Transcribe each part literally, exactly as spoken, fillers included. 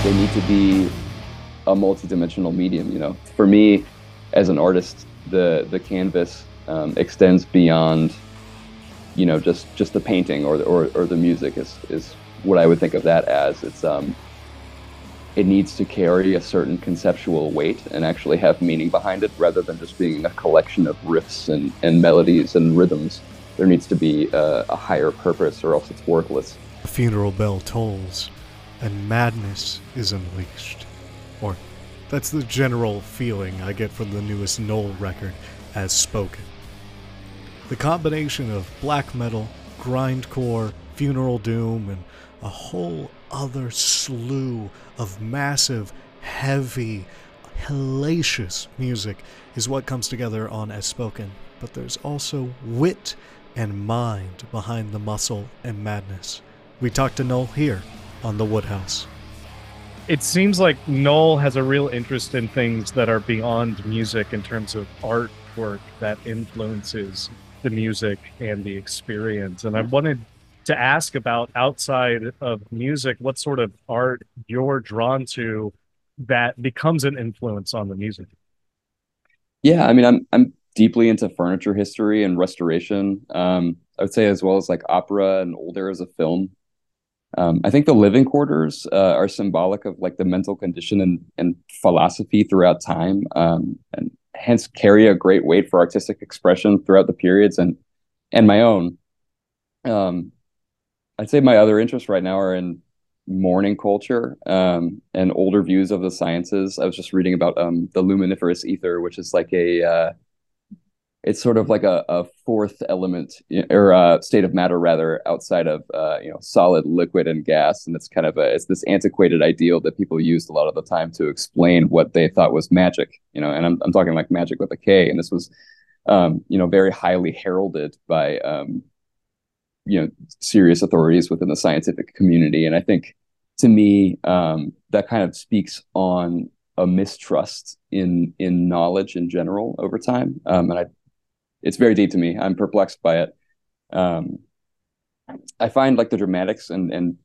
they need to be a multidimensional medium. You know, for me, as an artist, the the canvas um, extends beyond, you know, just just the painting or the, or or the music is is what I would think of that as. It's um, it needs to carry a certain conceptual weight and actually have meaning behind it, rather than just being a collection of riffs and and melodies and rhythms. There needs to be a, a higher purpose, or else it's worthless. The funeral bell tolls, and madness is unleashed. Or, that's the general feeling I get from the newest Knoll record, As Spoken. The combination of black metal, grindcore, funeral doom, and a whole other slew of massive, heavy, hellacious music is what comes together on As Spoken. But there's also wit and mind behind the muscle and madness. We talked to Knoll here on The Woodhouse. It seems like Knoll has a real interest in things that are beyond music in terms of artwork that influences the music and the experience. And I wanted to ask about, outside of music, what sort of art you're drawn to that becomes an influence on the music. Yeah, I mean, I'm I'm deeply into furniture history and restoration. Um, I would say, as well as like opera and old eras of film. Um, I think the living quarters uh, are symbolic of like the mental condition and, and philosophy throughout time, um, and hence carry a great weight for artistic expression throughout the periods and and my own. Um, I'd say my other interests right now are in mourning culture um, and older views of the sciences. I was just reading about um, the luminiferous ether, which is like a uh, it's sort of like a, a fourth element, or a state of matter rather, outside of uh, you know, solid, liquid, and gas. And it's kind of a it's this antiquated ideal that people used a lot of the time to explain what they thought was magic. You know, and I'm I'm talking like magic with a K. And this was um, you know, very highly heralded by um, you know, serious authorities within the scientific community. And I think, to me, um, that kind of speaks on a mistrust in in knowledge in general over time. Um, and I It's very deep to me. I'm perplexed by it. Um, I find like the dramatics and and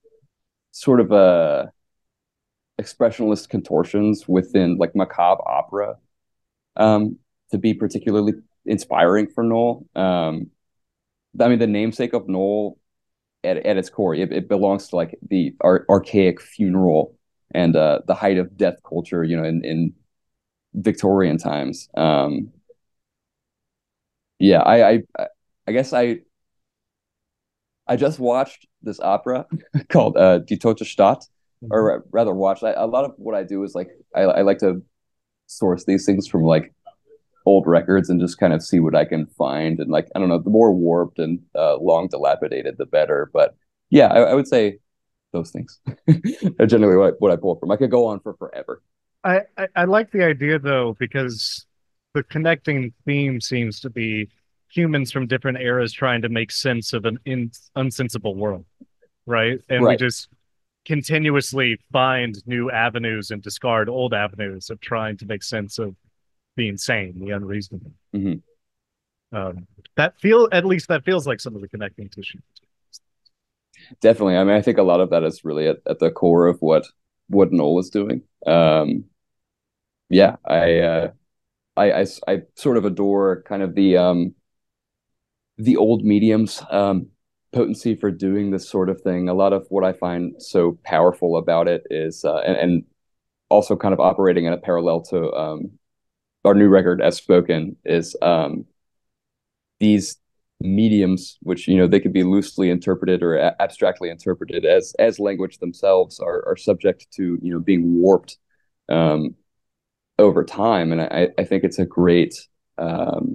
sort of uh, expressionless contortions within like macabre opera um, to be particularly inspiring for Knoll. Um, I mean, the namesake of Knoll at, at its core, it, it belongs to like the ar- archaic funeral and uh, the height of death culture, you know, in, in Victorian times. Um, Yeah, I, I I guess I I just watched this opera called uh, Die Tote Stadt, Mhm. or rather watched. I, a lot of what I do is like I, I like to source these things from like old records and just kind of see what I can find. And like, I don't know, the more warped and uh, long dilapidated, the better. But yeah, I, I would say those things are generally what I, what I pull from. I could go on for forever. I, I, I like the idea though, because the connecting theme seems to be humans from different eras trying to make sense of an in, unsensible world, right? And we Right. just continuously find new avenues and discard old avenues of trying to make sense of the insane, the unreasonable. Hmm. Um, that feel at least that feels like some of the connecting tissue. Definitely. I mean, I think a lot of that is really at, at the core of what what Noel is doing. Um, yeah, I, uh, I, I I sort of adore kind of the um the old mediums um potency for doing this sort of thing. A lot of what I find so powerful about it is uh, and, and also kind of operating in a parallel to um our new record As Spoken is um these mediums, which, you know, they could be loosely interpreted or a- abstractly interpreted as as language themselves, are are subject to, you know, being warped um over time. And I, I think it's a great um,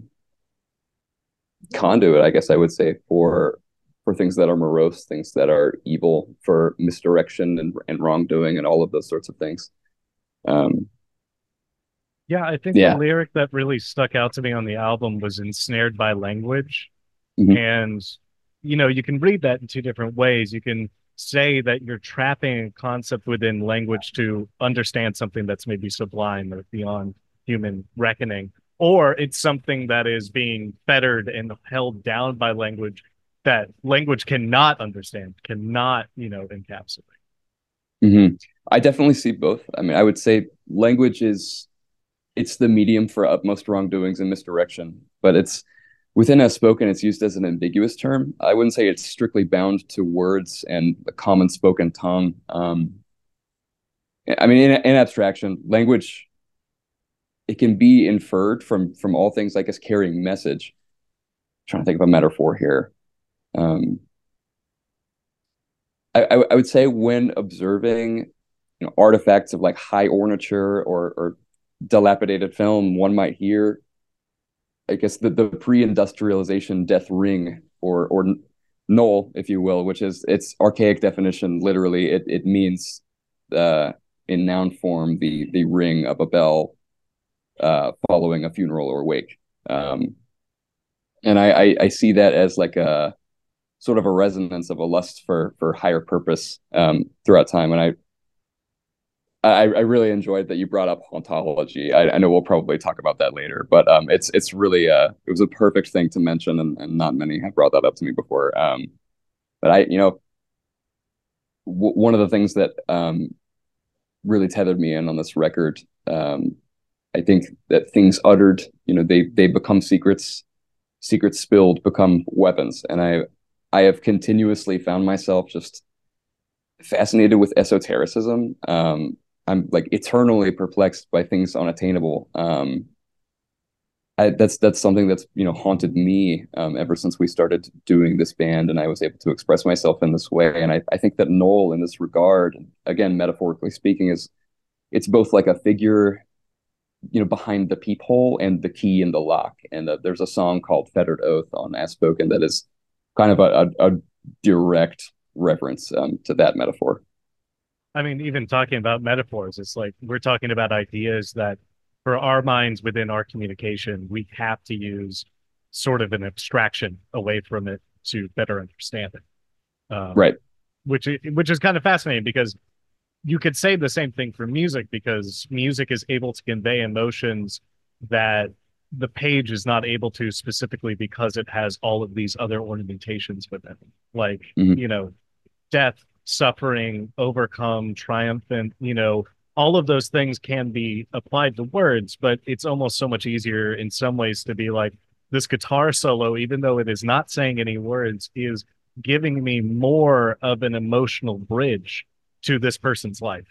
conduit, I guess I would say, for for things that are morose, things that are evil, for misdirection and, and wrongdoing and all of those sorts of things. Um, Yeah, I think the yeah. lyric that really stuck out to me on the album was ensnared by language. Hmm. And, you know, you can read that in two different ways. You can say that you're trapping a concept within language to understand something that's maybe sublime or beyond human reckoning, or it's something that is being fettered and held down by language that language cannot understand, cannot, you know, encapsulate. Hmm. I definitely see both. I mean, I would say language is it's the medium for utmost wrongdoings and misdirection, but it's within as spoken, it's used as an ambiguous term. I wouldn't say it's strictly bound to words and the common spoken tongue. Um, I mean, in, in abstraction, language it can be inferred from from all things, I guess, carrying message. I'm trying to think of a metaphor here. Um, I, I, I would say when observing, you know, artifacts of like high ornature or, or dilapidated film, one might hear, I guess, the, the pre-industrialization death ring or or knoll, if you will, which is its archaic definition. Literally, it it means uh, in noun form the the ring of a bell uh, following a funeral or wake. Um, and I, I I see that as like a sort of a resonance of a lust for for higher purpose um, throughout time. And I, I I really enjoyed that you brought up hauntology. I, I know we'll probably talk about that later, but um, it's it's really uh it was a perfect thing to mention, and, and not many have brought that up to me before. Um, but I you know w- one of the things that um really tethered me in on this record, um, I think that things uttered, you know, they they become secrets, secrets spilled become weapons, and I I have continuously found myself just fascinated with esotericism. Um, I'm like eternally perplexed by things unattainable. Um, I, that's that's something that's you know haunted me um, ever since we started doing this band, and I was able to express myself in this way. And I, I think that Noel, in this regard, again metaphorically speaking, is it's both like a figure, you know, behind the peephole and the key in the lock. And uh, there's a song called "Fettered Oath" on As Spoken that is kind of a, a, a direct reference um, to that metaphor. I mean, even talking about metaphors, it's like we're talking about ideas that for our minds within our communication, we have to use sort of an abstraction away from it to better understand it. Um, Right. which which is kind of fascinating because you could say the same thing for music because music is able to convey emotions that the page is not able to specifically because it has all of these other ornamentations within it. Like, Mhm. you know, death, suffering, overcome, triumphant, you know, all of those things can be applied to words, but it's almost so much easier in some ways to be like, this guitar solo, even though it is not saying any words, is giving me more of an emotional bridge to this person's life.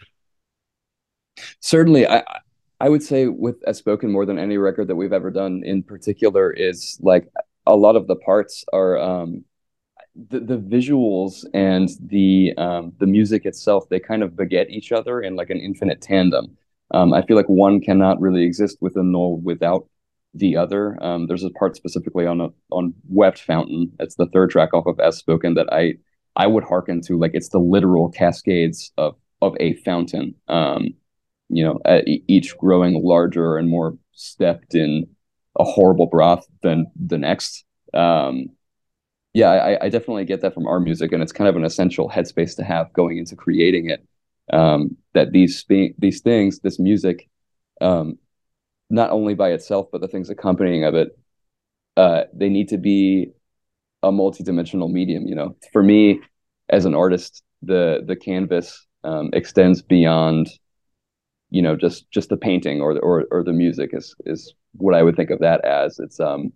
Certainly, I I would say with As Spoken more than any record that we've ever done in particular is like a lot of the parts are um the, the visuals and the um the music itself, they kind of beget each other in like an infinite tandem. Um, I feel like one cannot really exist within Null without the other. Um, there's a part specifically on a, on Wept Fountain. It's the third track off of As Spoken that I I would hearken to like it's the literal cascades of of a fountain. Um, you know, uh, e- each growing larger and more stepped in a horrible broth than the next. Um, yeah, I, I definitely get that from our music, and it's kind of an essential headspace to have going into creating it. Um, that these spe- these things, this music, um, not only by itself, but the things accompanying of it, uh, they need to be a multidimensional medium. You know, for me, as an artist, the the canvas um, extends beyond, you know, just just the painting or the, or or the music is is what I would think of that as. It's um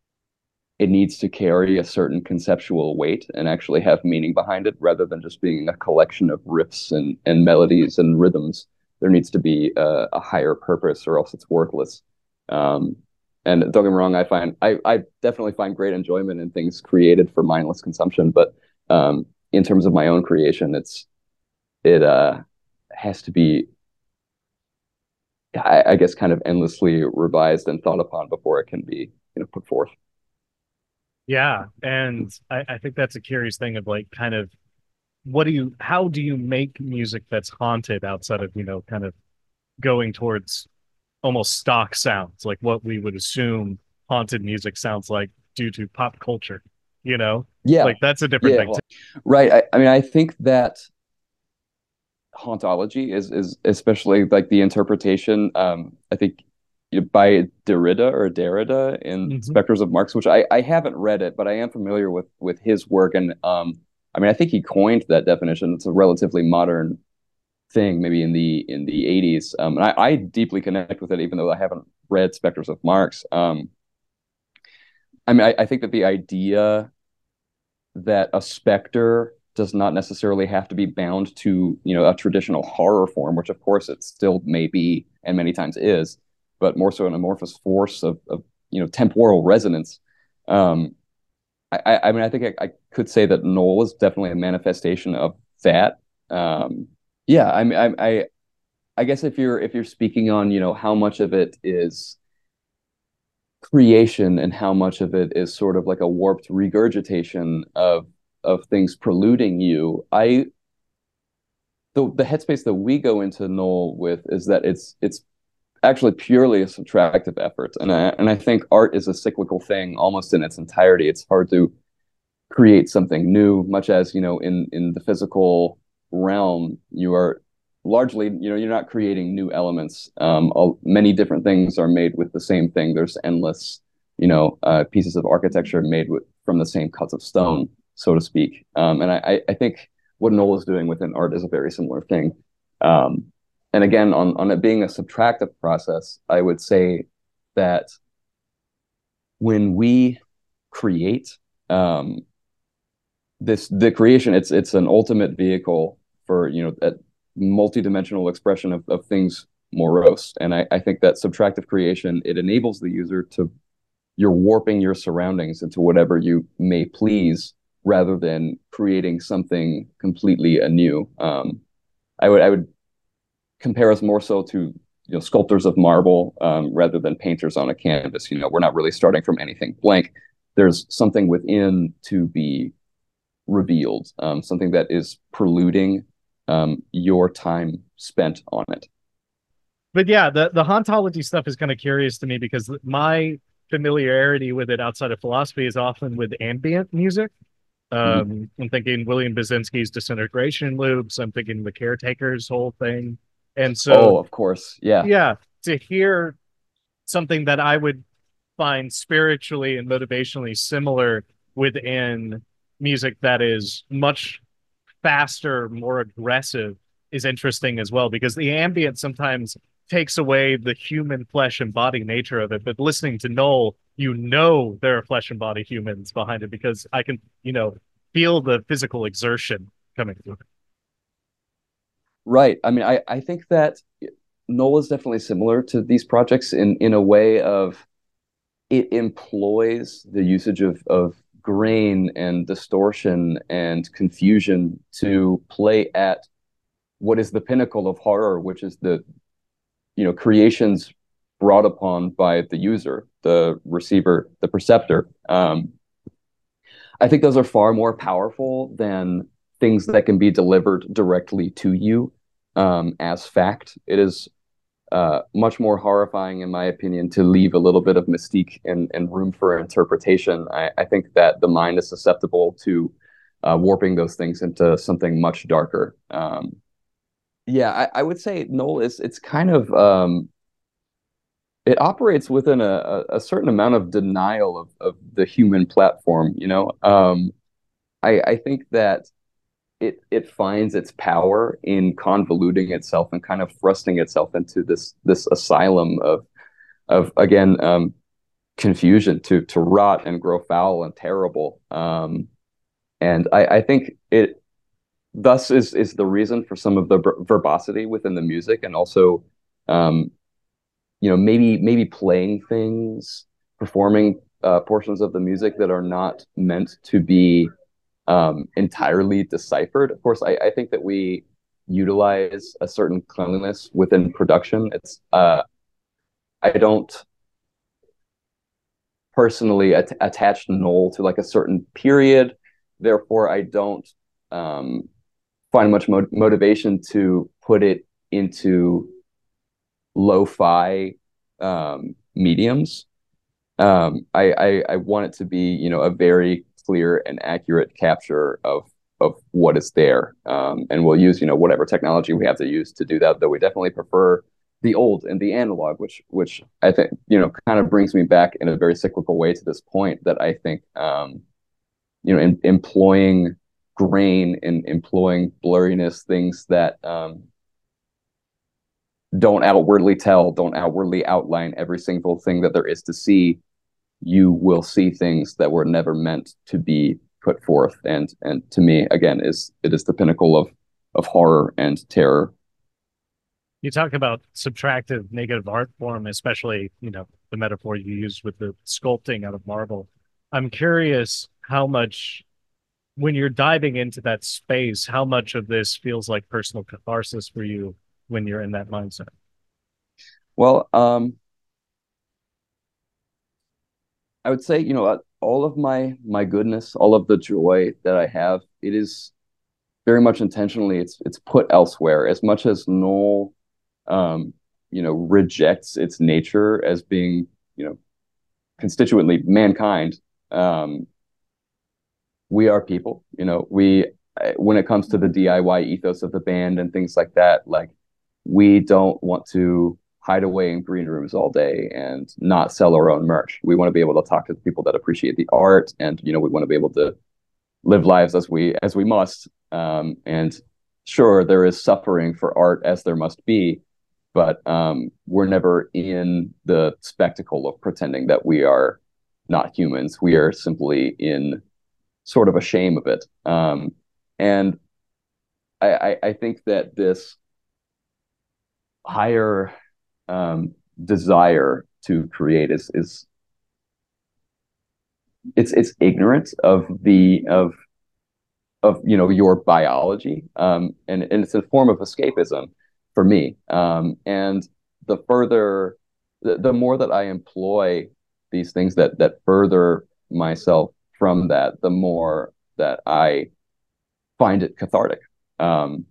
it needs to carry a certain conceptual weight and actually have meaning behind it rather than just being a collection of riffs and and melodies and rhythms. There needs to be a, a higher purpose, or else it's worthless. Um, and don't get me wrong, I find I, I definitely find great enjoyment in things created for mindless consumption, but um, in terms of my own creation, it's it uh, has to be, I, I guess, kind of endlessly revised and thought upon before it can be, you know, put forth. Yeah. And I, I think that's a curious thing of like kind of what do you how do you make music that's haunted outside of, you know, kind of going towards almost stock sounds, like what we would assume haunted music sounds like due to pop culture, you know? Yeah, Like that's a different yeah, thing too. right. I, I mean, I think that hauntology is is especially like the interpretation. Um, I think by Derrida or Derrida in Mhm. Spectres of Marx, which I I haven't read it, but I am familiar with with his work. And um, I mean, I think he coined that definition. It's a relatively modern thing, maybe in the in the eighties. Um, and I, I deeply connect with it, even though I haven't read Spectres of Mars. Um, I mean, I, I think that the idea that a specter does not necessarily have to be bound to, you know, a traditional horror form, which of course it still may be and many times is, but more so an amorphous force of, of you know, temporal resonance. Um, I, I mean, I think I, I could say that Knoll is definitely a manifestation of that. Um, yeah, I mean, I, I, I guess if you're if you're speaking on, you know, how much of it is creation and how much of it is sort of like a warped regurgitation of of things preluding you, I the the headspace that we go into Knoll with is that it's it's actually purely a subtractive effort, and I and I think art is a cyclical thing almost in its entirety. It's hard to create something new, much as, you know, in in the physical realm, you are largely, you know, you're not creating new elements. Um, all, many different things are made with the same thing. There's endless, you know, uh, pieces of architecture made with from the same cuts of stone, so to speak. Um, and I, I think what Knoll is doing within art is a very similar thing. Um, and again, on on it being a subtractive process, I would say that when we create, um, this the creation, it's it's an ultimate vehicle for, you know, that multidimensional expression of, of things morose. And I, I think that subtractive creation, it enables the user to, you're warping your surroundings into whatever you may please rather than creating something completely anew. um, I would I would compare us more so to, you know, sculptors of marble, um, rather than painters on a canvas. You know, we're not really starting from anything blank. There's something within to be revealed, um, something that is preluding um, your time spent on it. But yeah, the the hauntology stuff is kind of curious to me because my familiarity with it outside of philosophy is often with ambient music. Mhm. Um, I'm thinking William Basinski's Disintegration Loops. I'm thinking The Caretaker's whole thing. And so, Oh, of course, yeah. yeah, to hear something that I would find spiritually and motivationally similar within music that is much faster, more aggressive is interesting as well, because the ambient sometimes takes away the human flesh and body nature of it. But listening to Knoll, you know there are flesh and body humans behind it because I can, you know, feel the physical exertion coming through it. Right. I mean, I, I think that Knoll is definitely similar to these projects in in a way of it employs the usage of of grain and distortion and confusion to play at what is the pinnacle of horror, which is the, you know, creations brought upon by the user, the receiver, the perceptor. Um, I think those are far more powerful than things that can be delivered directly to you um, as fact. It is uh, much more horrifying, in my opinion, to leave a little bit of mystique and, and room for interpretation. I, I think that the mind is susceptible to uh, warping those things into something much darker. Um, yeah, I, I would say Knoll is it's kind of um, it operates within a, a, certain amount of denial of, of the human platform. You know, um, I, I think that it it finds its power in convoluting itself and kind of thrusting itself into this this asylum of of again um, confusion to to rot and grow foul and terrible. Um, and I, I think it thus is is the reason for some of the verbosity within the music, and also um, you know, maybe maybe playing things, performing uh, portions of the music that are not meant to be um, entirely deciphered. Of course, I, I think that we utilize a certain cleanliness within production. It's uh, I don't personally at- attach Knoll to like a certain period, therefore I don't um, find much mo- motivation to put it into lo-fi um, mediums. Um, I, I I want it to be, you know, a very clear and accurate capture of of what is there, um, and we'll use, you know, whatever technology we have to use to do that. Though we definitely prefer the old and the analog, which which I think, you know, kind of brings me back in a very cyclical way to this point that I think um, you know, in, employing grain and employing blurriness, things that um, don't outwardly tell, don't outwardly outline every single thing that there is to see, you will see things that were never meant to be put forth. And and to me, again, is it is the pinnacle of of horror and terror. You talk about subtractive negative art form, especially, you know, the metaphor you used with the sculpting out of marble. I'm curious how much, when you're diving into that space, how much of this feels like personal catharsis for you when you're in that mindset? Well, um, I would say, you know, uh, all of my my goodness, all of the joy that I have, it is very much intentionally. It's it's put elsewhere. As much as Noel, um, you know, rejects its nature as being, you know, constituently mankind. Um, we are people. You know, we uh, when it comes to the D I Y ethos of the band and things like that, like we don't want to hide away in green rooms all day and not sell our own merch. We want to be able to talk to the people that appreciate the art, and you know, we want to be able to live lives as we as we must. Um, and sure, there is suffering for art as there must be, but um, we're never in the spectacle of pretending that we are not humans. We are simply in sort of a shame of it. Um, and I, I, I think that this higher um, desire to create is is it's it's ignorant of the of of you know your biology, um, and and it's a form of escapism for me. Um, and the further, the, the more that I employ these things that that further myself from that, the more that I find it cathartic. Um,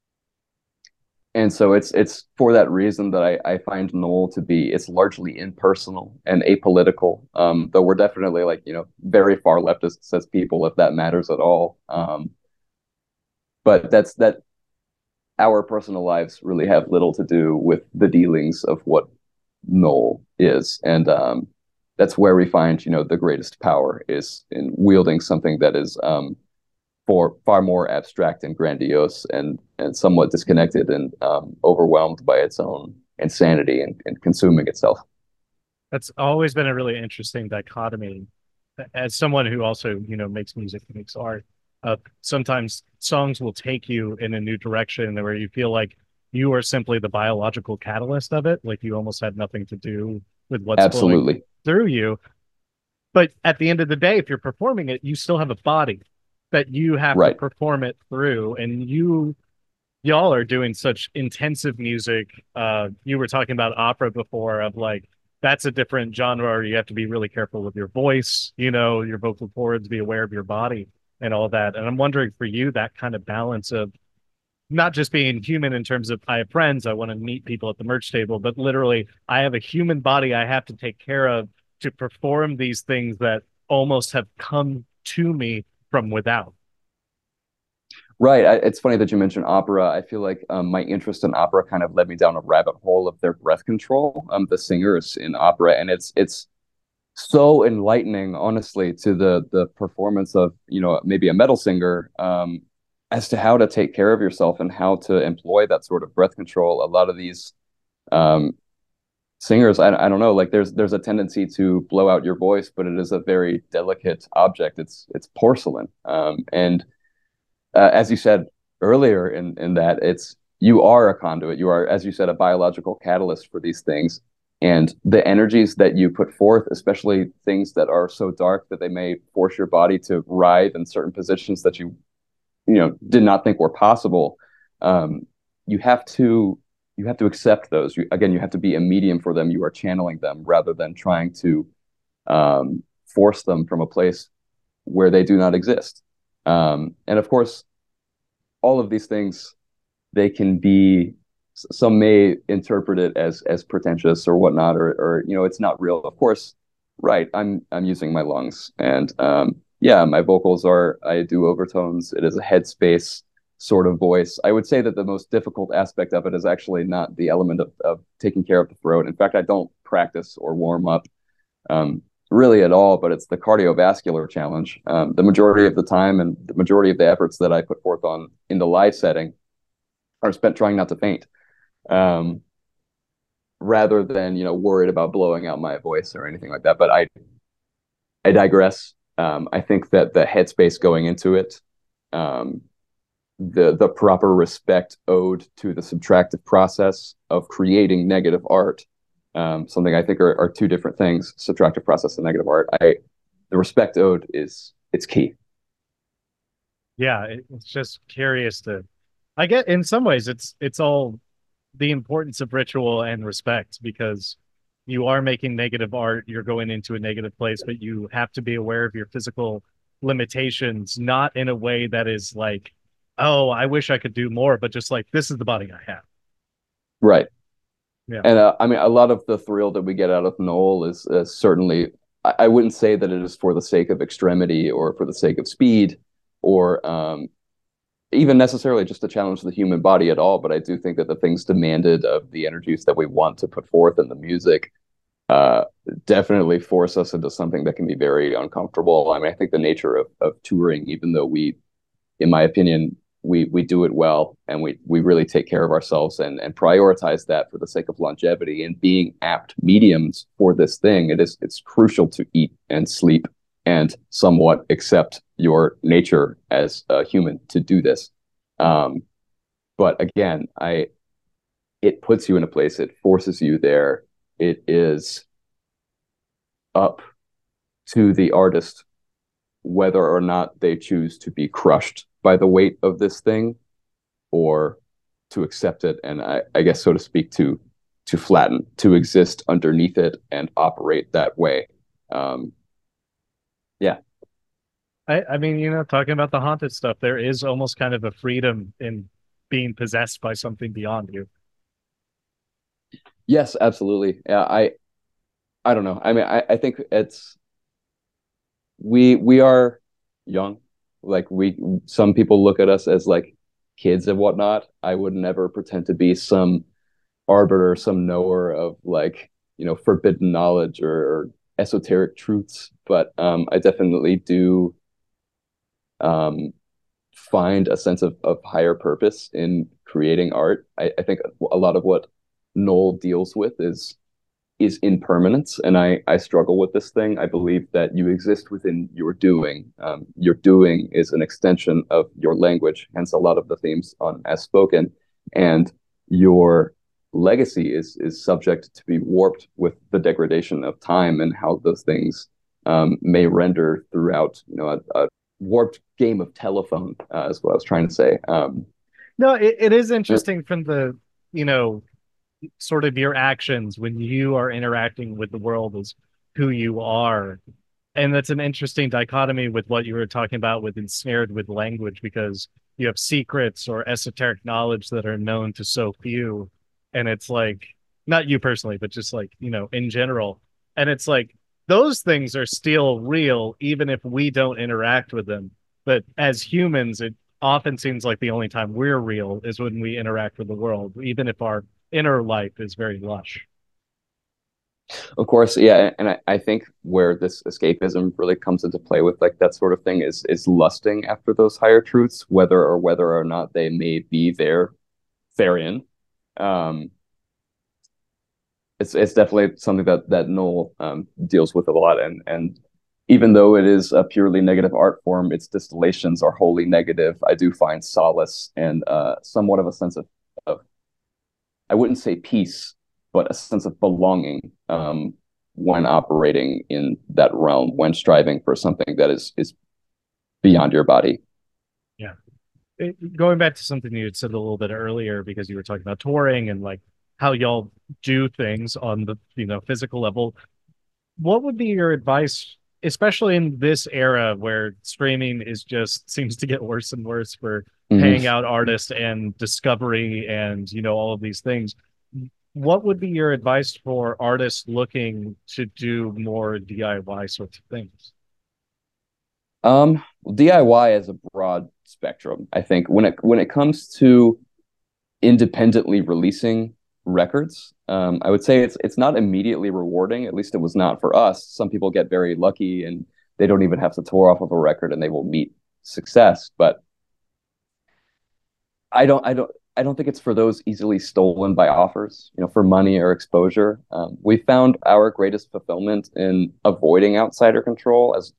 and so it's it's for that reason that I, I find Noel to be, it's largely impersonal and apolitical. Um, though we're definitely, like, you know, very far leftists as people, if that matters at all. Um, but that's that our personal lives really have little to do with the dealings of what Noel is. And um, that's where we find, you know, the greatest power is in wielding something that is um, for far more abstract and grandiose, and and somewhat disconnected and um, overwhelmed by its own insanity and, and consuming itself. That's always been a really interesting dichotomy. As someone who also, you know, makes music, makes art, uh, sometimes songs will take you in a new direction where you feel like you are simply the biological catalyst of it, like you almost had nothing to do with what's flowing Absolutely. through you. But at the end of the day, if you're performing it, you still have a body that you have to Right. perform it through. And you, y'all are doing such intensive music. Uh, you were talking about opera before, of like, that's a different genre where you have to be really careful with your voice, you know, your vocal cords, be aware of your body and all that. And I'm wondering for you, that kind of balance of not just being human in terms of I have friends, I want to meet people at the merch table, but literally I have a human body I have to take care of to perform these things that almost have come to me from without. Right. I, it's funny that you mentioned opera. I feel like um, my interest in opera kind of led me down a rabbit hole of their breath control, um, the singers in opera, and it's it's so enlightening, honestly, to the the performance of, you know, maybe a metal singer, um, as to how to take care of yourself and how to employ that sort of breath control. A lot of these um, singers, I, I don't know, like there's there's a tendency to blow out your voice, but it is a very delicate object. It's it's porcelain, um, and uh, as you said earlier in in that, it's you are a conduit. You are, as you said, a biological catalyst for these things. And the energies that you put forth, especially things that are so dark that they may force your body to writhe in certain positions that you, you know, did not think were possible. Um, you have to you have to accept those. You, again, you have to be a medium for them. You are channeling them rather than trying to um, force them from a place where they do not exist. Um, and of course, all of these things, they can be, some may interpret it as as pretentious or whatnot, or or you know, it's not real. Of course, right? I'm I'm using my lungs, and um, yeah, my vocals are. I do overtones. It is a headspace sort of voice. I would say that the most difficult aspect of it is actually not the element of, of taking care of the throat. In fact, I don't practice or warm up um, really at all. But it's the cardiovascular challenge. Um, the majority of the time, and the majority of the efforts that I put forth on in the live setting are spent trying not to faint. Um, rather than, you know, worried about blowing out my voice or anything like that. But I I digress. Um, I think that the headspace going into it, um, the the proper respect owed to the subtractive process of creating negative art, um, something I think are, are two different things: subtractive process and negative art. I The respect owed is it's key. Yeah, it, it's just curious to. I get in some ways it's it's all the importance of ritual and respect because you are making negative art, you're going into a negative place, but you have to be aware of your physical limitations, not in a way that is like, oh, I wish I could do more, but just like this is the body I have. Right. Yeah. And uh, I mean, a lot of the thrill that we get out of Noel is, uh, certainly, I, I wouldn't say that it is for the sake of extremity or for the sake of speed or um, even necessarily just to challenge the human body at all. But I do think that the things demanded of the energies that we want to put forth in the music uh, definitely force us into something that can be very uncomfortable. I mean, I think the nature of, of touring, even though we, in my opinion, we we do it well and we we really take care of ourselves and and prioritize that for the sake of longevity and being apt mediums for this thing. It is it's crucial to eat and sleep and somewhat accept your nature as a human to do this. Um, but again, I it puts you in a place, it forces you there. It is up to the artist whether or not they choose to be crushed by the weight of this thing or to accept it and I, I guess so to speak to to flatten, to exist underneath it and operate that way. Um, yeah. I, I mean, you know, talking about the haunted stuff, there is almost kind of a freedom in being possessed by something beyond you. Yes, absolutely. Yeah, I I don't know. I mean, I, I think it's we we are young. Like we some people look at us as like kids and whatnot. I would never pretend to be some arbiter, some knower of like, you know, forbidden knowledge or, or esoteric truths. But um, I definitely do um, find a sense of, of higher purpose in creating art. I, I think a lot of what Noel deals with is is impermanence, and I I struggle with this thing. I believe that you exist within your doing. Um, your doing is an extension of your language, hence a lot of the themes on As Spoken, and your legacy is is subject to be warped with the degradation of time and how those things um, may render throughout, you know, a, a warped game of telephone, uh, is what I was trying to say. Um, No, it, it is interesting from the, you know, sort of your actions when you are interacting with the world as who you are. And that's an interesting dichotomy with what you were talking about with ensnared with language, because you have secrets or esoteric knowledge that are known to so few. And it's like, not you personally, but just like, you know, in general. And it's like, those things are still real, even if we don't interact with them. But as humans, it often seems like the only time we're real is when we interact with the world, even if our inner life is very lush. Of course, yeah, and I, I think where this escapism really comes into play with like that sort of thing is is lusting after those higher truths, whether or whether or not they may be there therein. Um, it's it's definitely something that that Noel um, deals with a lot, and and even though it is a purely negative art form, its distillations are wholly negative. I do find solace and uh, somewhat of a sense of, of I wouldn't say peace, but a sense of belonging um, when operating in that realm, when striving for something that is is beyond your body. Yeah. It, going back to something you had said a little bit earlier, because you were talking about touring and like how y'all do things on the, you know, physical level, what would be your advice, especially in this era where streaming is just seems to get worse and worse for paying Mm-hmm. out artists and discovery and, you know, all of these things? What would be your advice for artists looking to do more D I Y sorts of things? Um, D I Y is a broad spectrum. I think when it when it comes to independently releasing records, um, I would say it's it's not immediately rewarding. At least it was not for us. Some people get very lucky and they don't even have to tour off of a record and they will meet success. But I don't I don't I don't think it's for those easily stolen by offers, you know, for money or exposure. Um, we found our greatest fulfillment in avoiding outsider control, as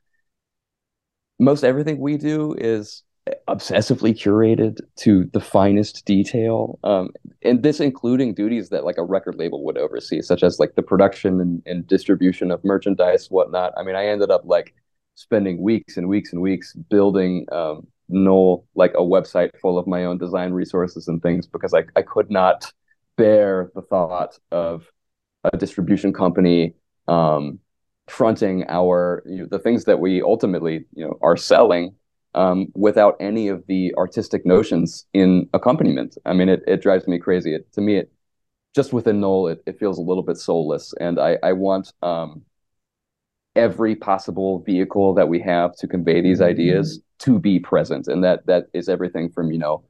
most everything we do is obsessively curated to the finest detail. Um, and this including duties that like a record label would oversee, such as like the production and, and distribution of merchandise, whatnot. I mean, I ended up like spending weeks and weeks and weeks building um, Knoll like a website full of my own design resources and things because I, I could not bear the thought of a distribution company um, fronting our you know, the things that we ultimately you know are selling um, without any of the artistic notions in accompaniment. I mean, it, it drives me crazy. It, to me, it just within Knoll, it, it feels a little bit soulless, and I I want um, every possible vehicle that we have to convey these ideas to be present, and that that is everything from you know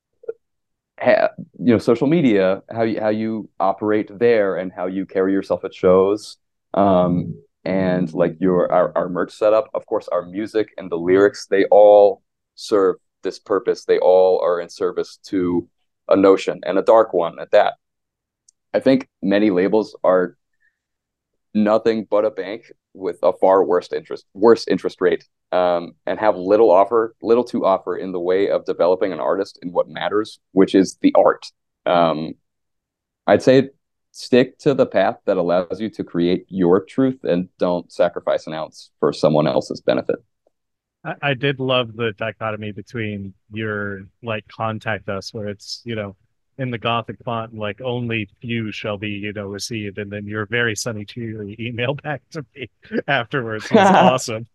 ha, you know social media, how you how you operate there, and how you carry yourself at shows. Um, and like your our, our merch setup, of course, our music and the lyrics, they all serve this purpose. They all are in service to a notion, and a dark one at that. I think many labels are nothing but a bank with a far worse interest worse interest rate, um, and have little offer little to offer in the way of developing an artist in what matters, which is the art. Um, I'd say stick to the path that allows you to create your truth and don't sacrifice an ounce for someone else's benefit. I, I did love the dichotomy between your like contact us, where it's, you know, in the Gothic font, like only few shall be, you know, received, and then your very sunny cheery email back to me afterwards was awesome.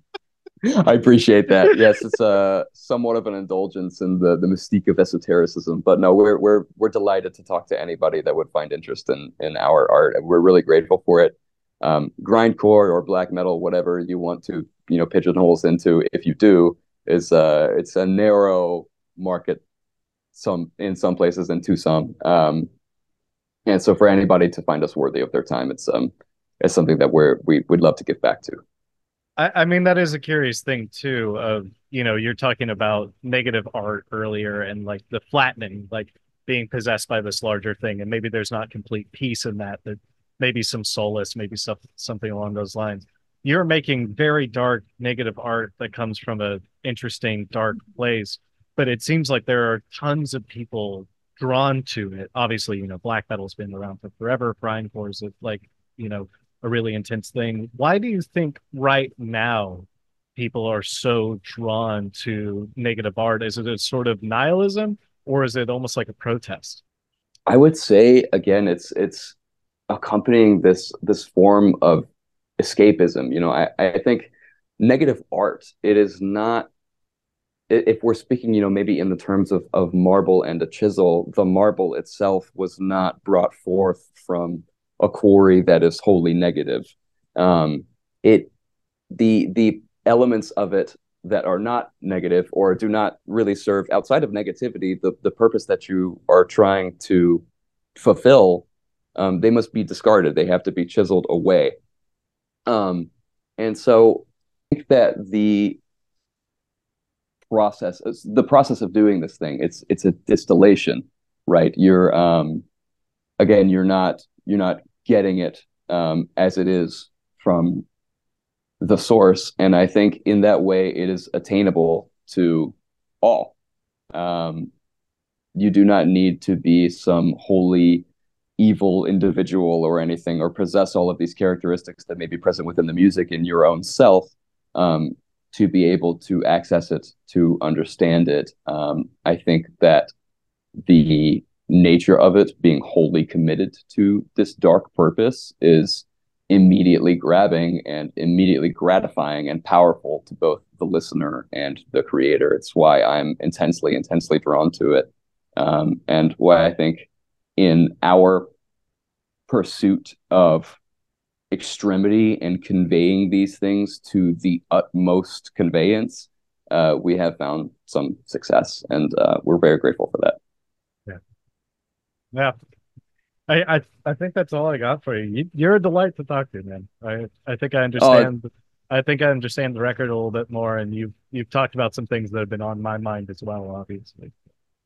I appreciate that. Yes, it's a somewhat of an indulgence in the the mystique of esotericism, but no, we're we're we're delighted to talk to anybody that would find interest in in our art. We're really grateful for it. Um, grindcore or black metal, whatever you want to, you know, pigeonhole us into, if you do, is uh, it's a narrow market, some in some places and to some. Um, and so for anybody to find us worthy of their time, it's um, it's something that we're we would love to give back to. I, I mean, that is a curious thing too. Of you know, you're talking about negative art earlier and like the flattening, like being possessed by this larger thing, and maybe there's not complete peace in that. That maybe some solace, maybe stuff, something along those lines. You're making very dark, negative art that comes from a interesting, dark place, but it seems like there are tons of people drawn to it. Obviously, you know, black metal's been around for forever. Grindcore is like, you know, a really intense thing. Why do you think right now people are so drawn to negative art? Is it a sort of nihilism, or is it almost like a protest? I would say again, it's it's accompanying this this form of escapism. You know, I, I think negative art, it is not, if we're speaking, you know, maybe in the terms of, of marble and a chisel, the marble itself was not brought forth from a quarry that is wholly negative. Um, it the the elements of it that are not negative or do not really serve outside of negativity the, the purpose that you are trying to fulfill, um, they must be discarded. They have to be chiseled away. Um, and so I think that the process, the process of doing this thing, it's it's a distillation, right? You're um, again, you're not you're not getting it um, as it is from the source, and I think in that way it is attainable to all. Um, you do not need to be some wholly evil individual or anything, or possess all of these characteristics that may be present within the music in your own self, um, to be able to access it, to understand it. Um, I think that the nature of it being wholly committed to this dark purpose is immediately grabbing and immediately gratifying and powerful to both the listener and the creator. It's why I'm intensely, intensely drawn to it. Um, and why I think in our pursuit of extremity and conveying these things to the utmost conveyance, uh, we have found some success, and uh, we're very grateful for that. Yeah. Yeah. I, I I think that's all I got for you. you. You're a delight to talk to, man. I I think I Oh, understand. I think I understand the record a little bit more, and you've you've talked about some things that have been on my mind as well, obviously. Yeah.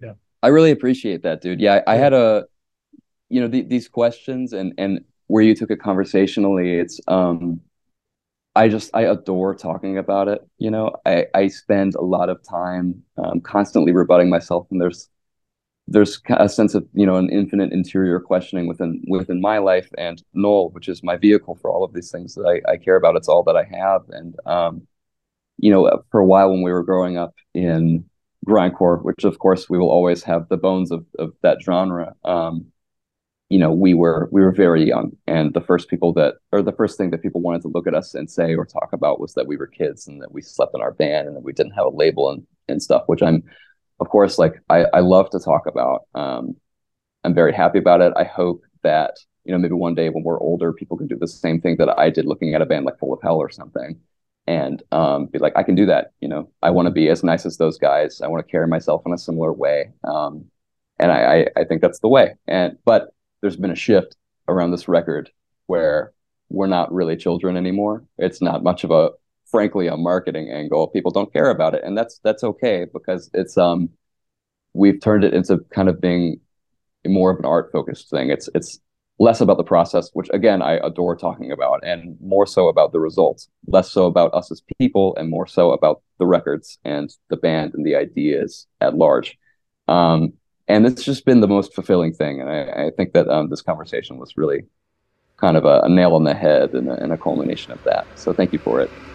I really appreciate that, dude. Yeah, I, I Yeah. had a, you know, the, these questions and and where you took it conversationally. It's um, I just I adore talking about it. You know, I I spend a lot of time um, constantly rebutting myself, and there's there's a sense of, you know, an infinite interior questioning within within my life and Noel, which is my vehicle for all of these things that I, I care about. It's all that I have, and um, you know, for a while when we were growing up in grindcore, which of course we will always have the bones of of that genre. Um, you know, we were we were very young, and the first people that, or the first thing that people wanted to look at us and say or talk about was that we were kids and that we slept in our band and that we didn't have a label and and stuff, which I'm, of course, like I I love to talk about. Um, I'm very happy about it. I hope that, you know, maybe one day when we're older, people can do the same thing that I did looking at a band like Full of Hell or something, and um, be like, I can do that. You know, I want to be as nice as those guys. I want to carry myself in a similar way, um, and I, I I think that's the way. And but there's been a shift around this record where we're not really children anymore. It's not much of a, frankly, a marketing angle. People don't care about it, and that's that's okay because it's um we've turned it into kind of being more of an art focused thing. It's it's less about the process, which again I adore talking about, and more so about the results. Less so about us as people, and more so about the records and the band and the ideas at large. Um, and it's just been the most fulfilling thing. And I, I think that um, this conversation was really kind of a, a nail on the head and a, and a culmination of that. So thank you for it.